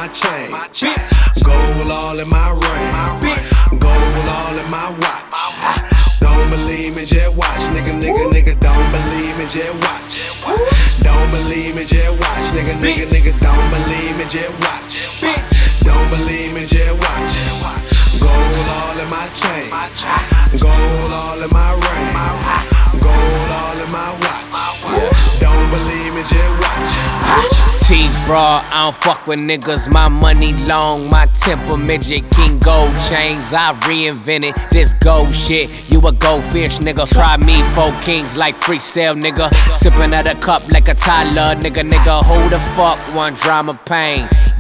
my chain. Gold all in my ring. Gold all in my watch. Don't believe me, just watch. Nigga, don't believe me, just watch. Don't believe me, just watch. Nigga, don't believe me, just watch. Don't believe me, just watch. Gold all in my chain. Gold all in my ring. Gold all in my watch. Don't believe me, just watch. T-Raw, I don't fuck with niggas, my money long, my temper midget, king gold chains, I reinvented this gold shit, you a goldfish nigga, try me, 4 kings like free sale nigga, sippin' at a cup like a Tyler nigga, who the fuck want drama pain?